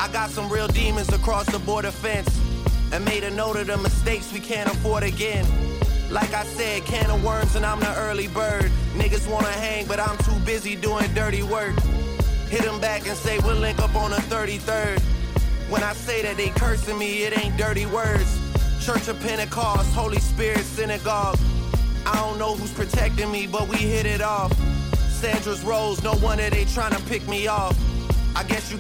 got some real demons across the border fence, and made a note of the mistakes we can't afford again. Like I said, can of worms and I'm the early bird. Niggas wanna hang, but I'm too busy doing dirty work. Hit them back and say we'll link up on the 33rd. When I say that they cursing me, it ain't dirty words. Church of Pentecost, Holy Spirit synagogue. I don't know who's protecting me, but we hit it off. Sandra's rose, no wonder they tryna pick me off. I guess you